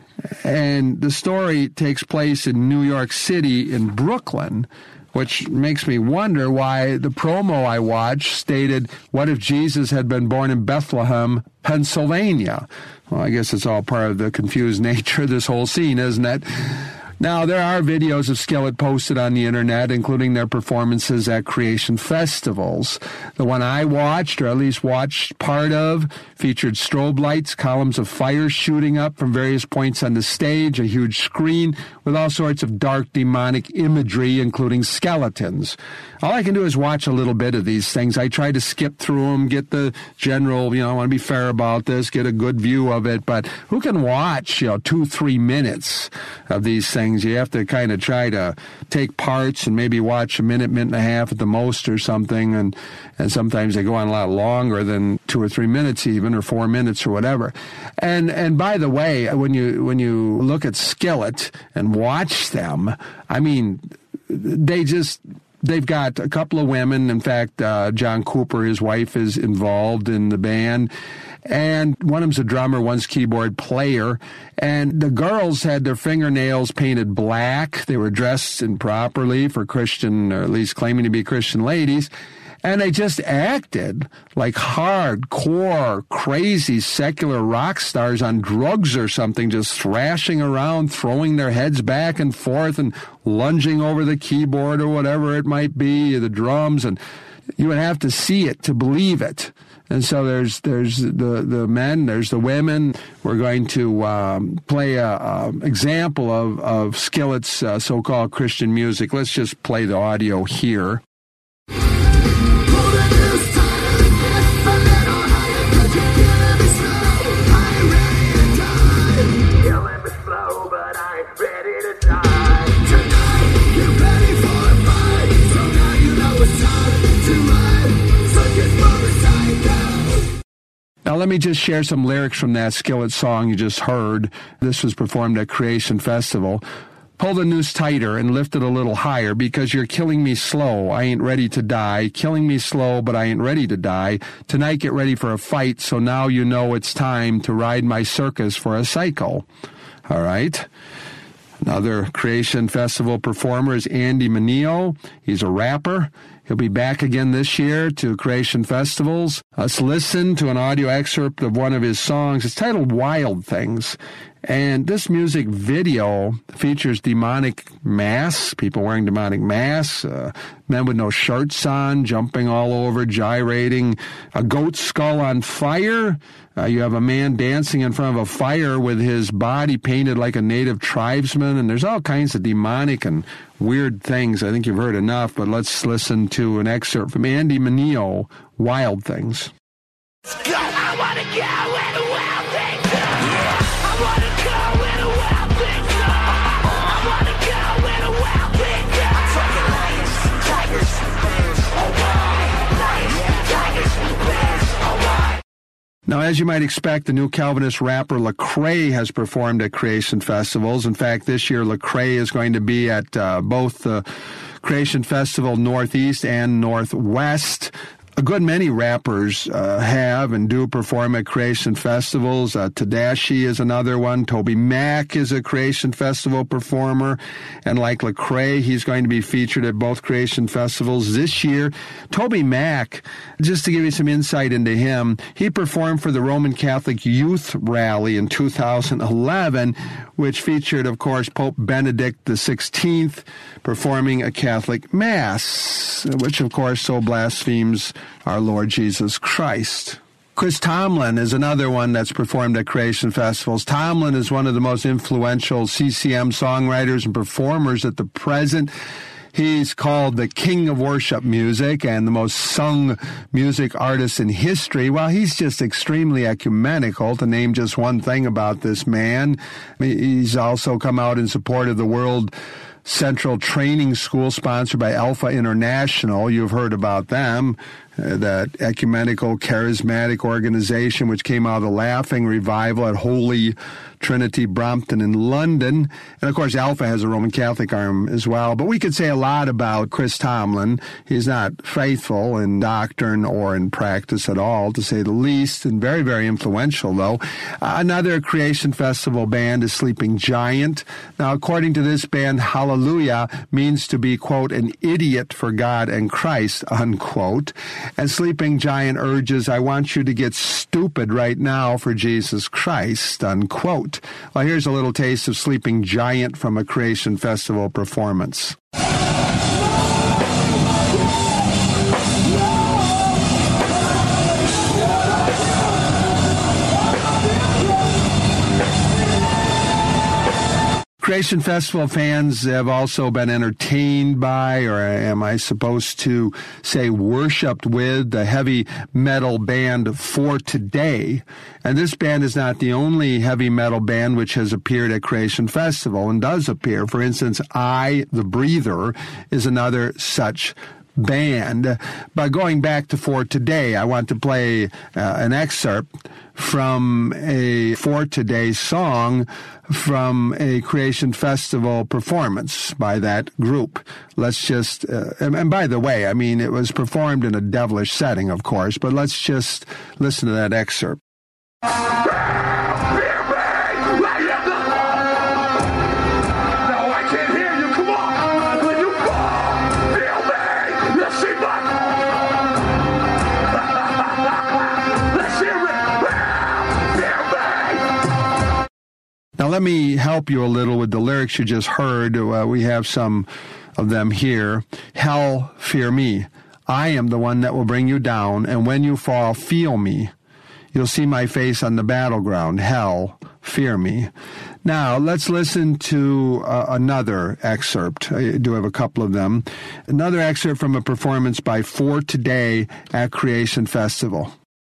And the story takes place in New York City in Brooklyn, which makes me wonder why the promo I watched stated, what if Jesus had been born in Bethlehem, Pennsylvania? Well, I guess it's all part of the confused nature of this whole scene, isn't it? Now, there are videos of Skillet posted on the internet, including their performances at Creation Festivals. The one I watched, or at least watched part of, featured strobe lights, columns of fire shooting up from various points on the stage, a huge screen with all sorts of dark demonic imagery, including skeletons. All I can do is watch a little bit of these things. I try to skip through them, get the general, I want to be fair about this, get a good view of it, but who can watch, 2-3 minutes of these things? You have to kind of try to take parts and maybe watch a minute and a half at the most or something, and sometimes they go on a lot longer than 2 or 3 minutes even, or 4 minutes or whatever. And by the way, when you look at Skillet and watch them, I mean, they just They've got a couple of women. In fact, John Cooper, his wife, is involved in the band. And one of them's a drummer, one's keyboard player. And the girls had their fingernails painted black. They were dressed improperly for Christian, or at least claiming to be Christian ladies. And they just acted like hardcore, crazy, secular rock stars on drugs or something, just thrashing around, throwing their heads back and forth and lunging over the keyboard or whatever it might be, the drums. And you would have to see it to believe it. And so there's the men, there's the women. We're going to play an example of Skillet's so-called Christian music. Let's just play the audio here. Now, let me just share some lyrics from that Skillet song you just heard. This was performed at Creation Festival. Pull the noose tighter and lift it a little higher, because you're killing me slow. I ain't ready to die. Killing me slow, but I ain't ready to die. Tonight, get ready for a fight, so now you know it's time to ride my circus for a cycle. All right. Another Creation Festival performer is Andy Mineo. He's a rapper. He'll be back again this year to Creation Festivals. Let's listen to an audio excerpt of one of his songs. It's titled Wild Things. And this music video features demonic masks, people wearing demonic masks, men with no shirts on, jumping all over, gyrating, a goat skull on fire. You have a man dancing in front of a fire with his body painted like a native tribesman, and there's all kinds of demonic and weird things. I think you've heard enough, but let's listen to an excerpt from Andy Mineo, Wild Things. I want to go where the wild things are. I want to go where the wild things are. I want to go where the wild things are. Fucking lions, tigers, bears, alright. Lions, tigers, bears, alright. Now, as you might expect, the new Calvinist rapper Lecrae has performed at Creation Festivals. In fact, this year Lecrae is going to be at both the Creation Festival Northeast and Northwest. A good many rappers have and do perform at Creation Festivals. Tedashii is another one. Toby Mac is a Creation Festival performer. And like Lecrae, he's going to be featured at both Creation Festivals this year. Toby Mac, just to give you some insight into him, he performed for the Roman Catholic Youth Rally in 2011, which featured, of course, Pope Benedict XVI performing a Catholic Mass, which, of course, so blasphemes our Lord Jesus Christ. Chris Tomlin is another one that's performed at Creation Festivals. Tomlin is one of the most influential CCM songwriters and performers at the present. He's called the king of worship music and the most sung music artist in history. Well, he's just extremely ecumenical, to name just one thing about this man. He's also come out in support of the World Central Training School sponsored by Alpha International. You've heard about them. That ecumenical charismatic organization which came out of the Laughing Revival at Holy Trinity Brompton in London. And of course Alpha has a Roman Catholic arm as well. But we could say a lot about Chris Tomlin. He's not faithful in doctrine or in practice at all, to say the least, and very, very influential though. Another Creation Festival band is Sleeping Giant. Now according to this band, hallelujah means to be, quote, an idiot for God and Christ, unquote. And Sleeping Giant urges, I want you to get stupid right now for Jesus Christ, unquote. Well, here's a little taste of Sleeping Giant from a Creation Festival performance. Creation Festival fans have also been entertained by, or am I supposed to say worshipped with, the heavy metal band For Today. And this band is not the only heavy metal band which has appeared at Creation Festival and does appear. For instance, I, the Breather, is another such band. But going back to For Today, I want to play an excerpt from a For Today song from a Creation Festival performance by that group. Let's just, and by the way, I mean, it was performed in a devilish setting, of course, but let's just listen to that excerpt. Now, let me help you a little with the lyrics you just heard. We have some of them here. Hell, fear me. I am the one that will bring you down, and when you fall, feel me. You'll see my face on the battleground. Hell, fear me. Now, let's listen to another excerpt. I do have a couple of them. Another excerpt from a performance by For Today at Creation Festival.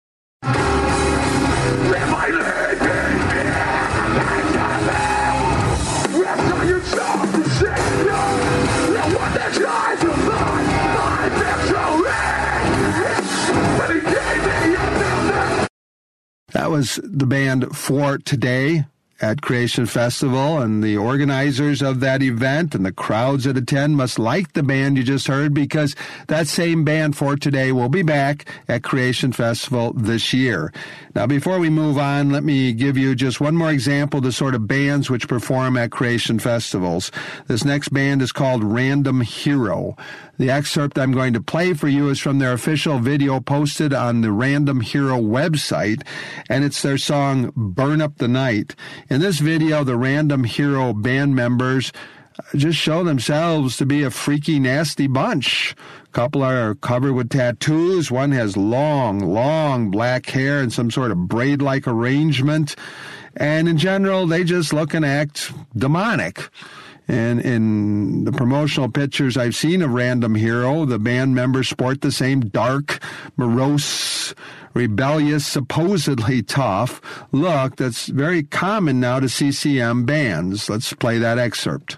That was the band For Today at Creation Festival, and the organizers of that event and the crowds that attend must like the band you just heard, because that same band For Today will be back at Creation Festival this year. Now, before we move on, let me give you just one more example of the sort of bands which perform at Creation Festivals. This next band is called Random Hero. The excerpt I'm going to play for you is from their official video posted on the Random Hero website, and it's their song Burn Up the Night. In this video, the Random Hero band members just show themselves to be a freaky, nasty bunch. A couple are covered with tattoos. One has long black hair and some sort of braid-like arrangement. And in general, they just look and act demonic. And in the promotional pictures I've seen of Random Hero, the band members sport the same dark, morose, rebellious, supposedly tough look that's very common now to CCM bands. Let's play that excerpt.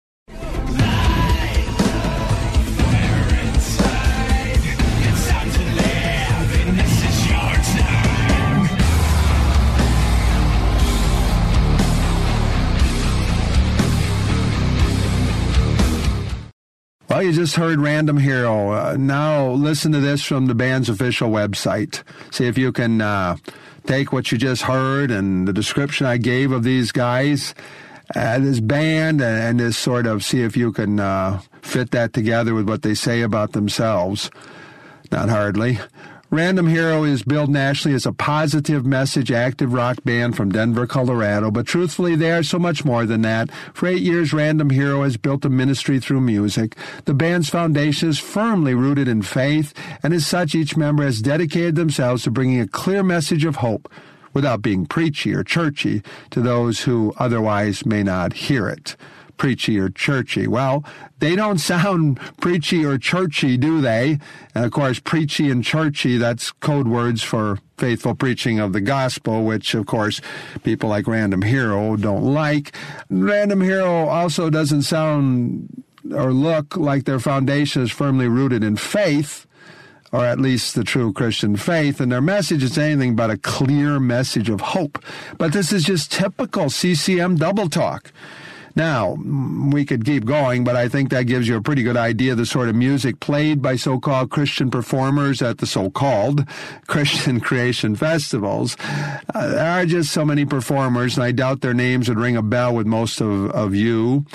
Well, you just heard Random Hero. Now listen to this from the band's official website. See if you can take what you just heard and the description I gave of these guys, this band, and just sort of see if you can fit that together with what they say about themselves. Not hardly. Random Hero is billed nationally as a positive message active rock band from Denver, Colorado, but truthfully they are so much more than that. For 8 years, Random Hero has built a ministry through music. The band's foundation is firmly rooted in faith, and as such, each member has dedicated themselves to bringing a clear message of hope without being preachy or churchy to those who otherwise may not hear it. Preachy or churchy. Well, they don't sound preachy or churchy, do they? And of course, preachy and churchy, that's code words for faithful preaching of the gospel, which of course people like Random Hero don't like. Random Hero also doesn't sound or look like their foundation is firmly rooted in faith, or at least the true Christian faith, and their message is anything but a clear message of hope. But this is just typical CCM double talk. Now, we could keep going, but I think that gives you a pretty good idea of the sort of music played by so-called Christian performers at the so-called Christian Creation Festivals. There are just so many performers, and I doubt their names would ring a bell with most of you,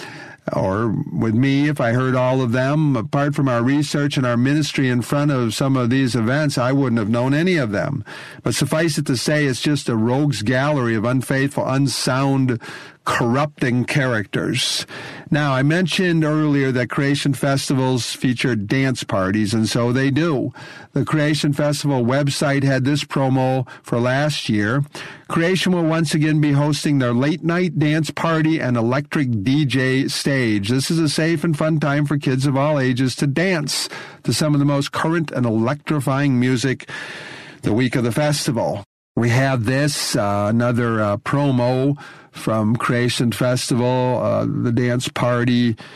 or with me if I heard all of them. Apart from our research and our ministry in front of some of these events, I wouldn't have known any of them. But suffice it to say, it's just a rogues gallery of unfaithful, unsound, corrupting characters. Now, I mentioned earlier that Creation Festivals feature dance parties, and so they do. The Creation Festival website had this promo for last year. Creation will once again be hosting their late-night dance party and electric DJ stage. This is a safe and fun time for kids of all ages to dance to some of the most current and electrifying music the week of the festival. We have this, another promo from Creation Festival, the dance party.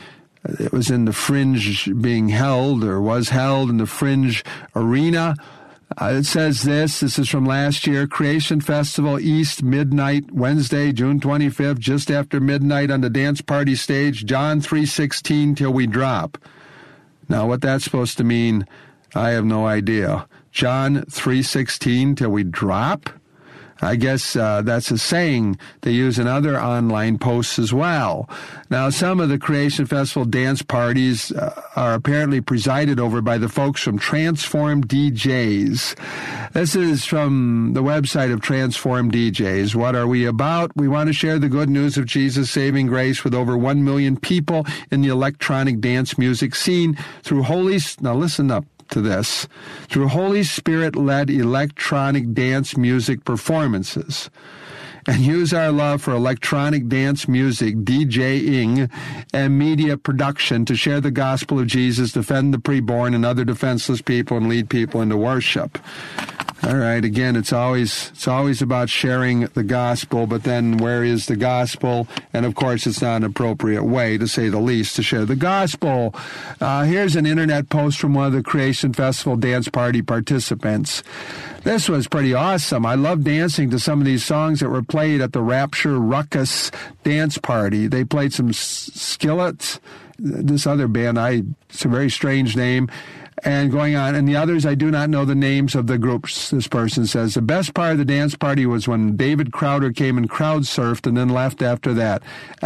It was in the Fringe being held, or was held in the Fringe Arena. It says this is from last year, Creation Festival East, midnight, Wednesday, June 25th, just after midnight on the dance party stage, John 3:16 till we drop. Now, what that's supposed to mean, I have no idea. John 3:16 till we drop? I guess that's a saying they use in other online posts as well. Now, some of the Creation Festival dance parties are apparently presided over by the folks from Transform DJs. This is from the website of Transform DJs. What are we about? We want to share the good news of Jesus' saving grace with over 1 million people in the electronic dance music scene through now listen up to this, through Holy Spirit-led electronic dance music performances, and use our love for electronic dance music, DJing, and media production to share the gospel of Jesus, defend the preborn and other defenseless people, and lead people into worship. All right, again, it's always about sharing the gospel, but then where is the gospel? And, of course, it's not an appropriate way, to say the least, to share the gospel. Here's an internet post from one of the Creation Festival dance party participants. This was pretty awesome. I love dancing to some of these songs that were played at the Rapture Ruckus dance party. They played some Skillets, this other band, it's a very strange name, and going on. And the others, I do not know the names of the groups, this person says. The best part of the dance party was when David Crowder came and crowd surfed and then left after that.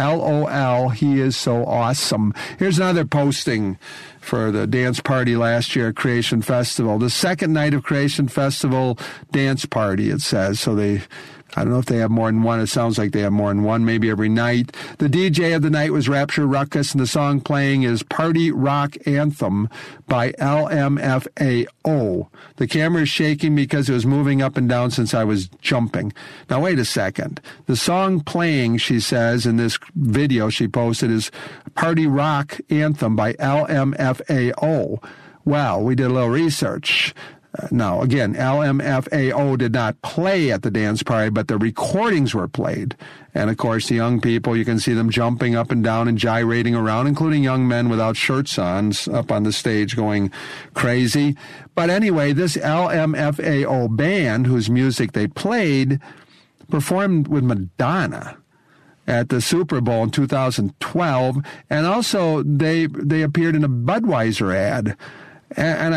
LOL, he is so awesome. Here's another posting for the dance party last year at Creation Festival. The second night of Creation Festival dance party, it says. So I don't know if they have more than one. It sounds like they have more than one, maybe every night. The DJ of the night was Rapture Ruckus, and the song playing is Party Rock Anthem by LMFAO. The camera is shaking because it was moving up and down since I was jumping. Now, wait a second. The song playing, she says, in this video she posted is Party Rock Anthem by LMFAO. Well, we did a little research. Now, again, LMFAO did not play at the dance party, but the recordings were played. And, of course, the young people, you can see them jumping up and down and gyrating around, including young men without shirts on, up on the stage going crazy. But anyway, this LMFAO band, whose music they played, performed with Madonna at the Super Bowl in 2012. And also, they appeared in a Budweiser ad. And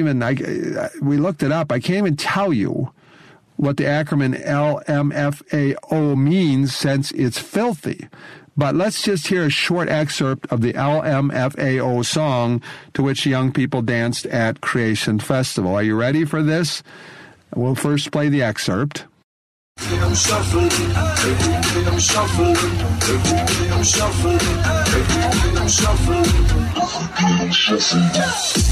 we looked it up. I can't even tell you what the acronym LMFAO means since it's filthy. But let's just hear a short excerpt of the LMFAO song to which young people danced at Creation Festival. Are you ready for this? We'll first play the excerpt. I'm shuffling, I'm shuffling, I'm shuffling, I'm shuffling.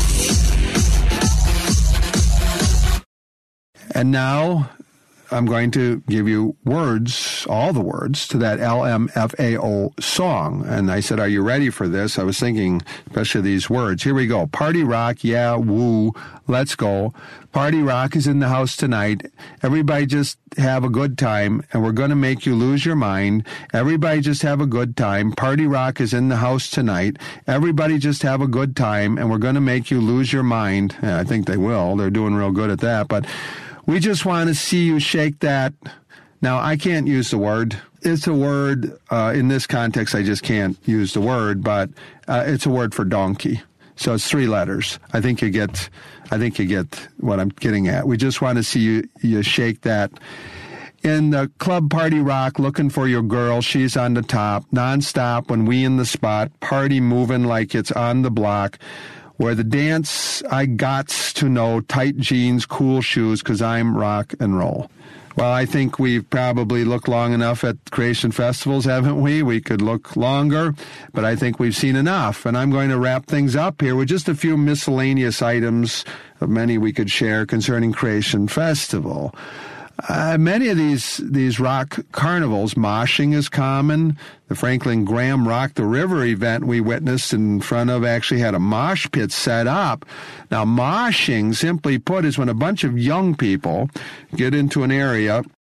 And now I'm going to give you words, all the words, to that LMFAO song. And I said, are you ready for this? I was thinking, especially these words. Here we go. Party rock, yeah, woo, let's go. Party rock is in the house tonight. Everybody just have a good time, and we're going to make you lose your mind. Everybody just have a good time. Party rock is in the house tonight. Everybody just have a good time, and we're going to make you lose your mind. Yeah, I think they will. They're doing real good at that, but we just want to see you shake that. Now, I can't use the word. It's a word, in this context, I just can't use the word, but it's a word for donkey. So it's 3 letters. I think you get what I'm getting at. We just want to see you shake that. In the club Party Rock, looking for your girl, she's on the top. Nonstop when we in the spot, party moving like it's on the block. Where the dance, I gots to know, tight jeans, cool shoes, 'cause I'm rock and roll. Well, I think we've probably looked long enough at Creation Festivals, haven't we? We could look longer, but I think we've seen enough. And I'm going to wrap things up here with just a few miscellaneous items of many we could share concerning Creation Festival. Many of these rock carnivals, moshing is common. The Franklin Graham Rock the River event we witnessed in front of actually had a mosh pit set up. Now, moshing, simply put, is when a bunch of young people get into an area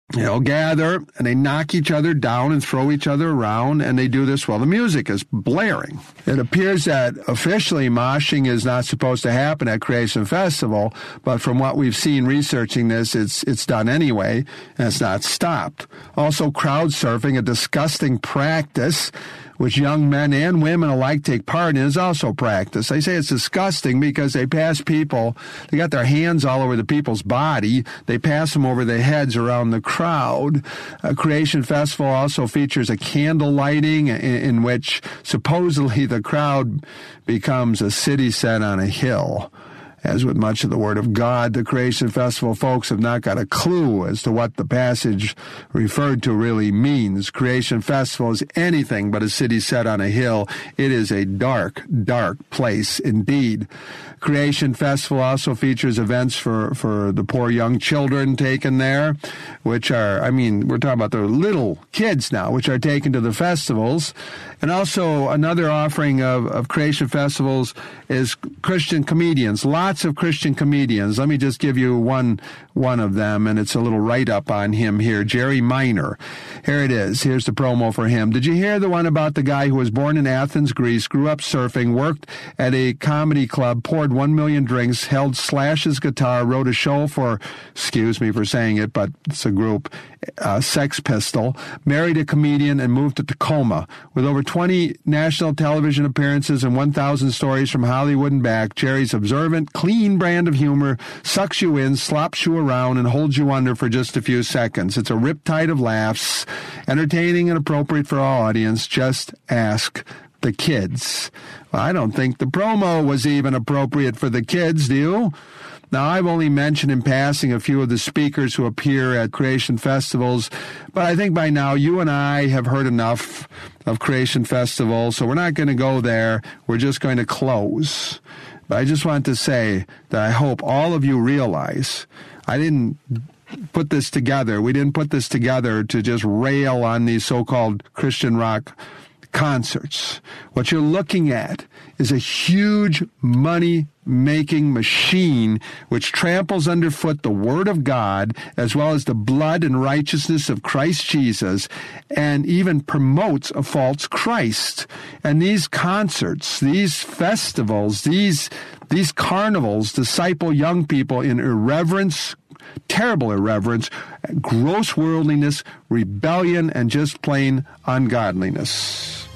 gather, and they knock each other down and throw each other around, and they do this while the music is blaring. It appears that officially moshing is not supposed to happen at Creation Festival, but from what we've seen researching this, it's done anyway, and it's not stopped. Also, crowd surfing, a disgusting practice which young men and women alike take part in, is also practiced. I say it's disgusting because they pass people, they got their hands all over the people's body, they pass them over their heads around the crowd. Creation Festival also features a candle lighting in which supposedly the crowd becomes a city set on a hill. As with much of the Word of God, the Creation Festival folks have not got a clue as to what the passage referred to really means. Creation Festival is anything but a city set on a hill. It is a dark, dark place indeed. Creation Festival also features events for the poor young children taken there, which are, we're talking about the little kids now, which are taken to the festivals. And also another offering of Creation Festivals is Christian comedians, lots of Christian comedians. Let me just give you one of them, and it's a little write-up on him here, Jerry Minor. Here it is. Here's the promo for him. Did you hear the one about the guy who was born in Athens, Greece, grew up surfing, worked at a comedy club, poured 1 million drinks, held Slash's guitar, wrote a show for, excuse me for saying it, but it's a group, Sex Pistol, married a comedian, and moved to Tacoma. With over 20 national television appearances and 1,000 stories from Hollywood and back, Jerry's observant, clean brand of humor sucks you in, slops you around, and holds you under for just a few seconds. It's a riptide of laughs, entertaining and appropriate for all audience. Just ask the kids. Well, I don't think the promo was even appropriate for the kids, do you? Now, I've only mentioned in passing a few of the speakers who appear at Creation Festivals, but I think by now you and I have heard enough of Creation Festival, so we're not going to go there. We're just going to close. But I just want to say that I hope all of you realize I didn't put this together. We didn't put this together to just rail on these so-called Christian rock concerts. What you're looking at is a huge money-making machine which tramples underfoot the Word of God as well as the blood and righteousness of Christ Jesus, and even promotes a false Christ. And these concerts, these festivals, these carnivals disciple young people in irreverence, terrible irreverence, gross worldliness, rebellion, and just plain ungodliness.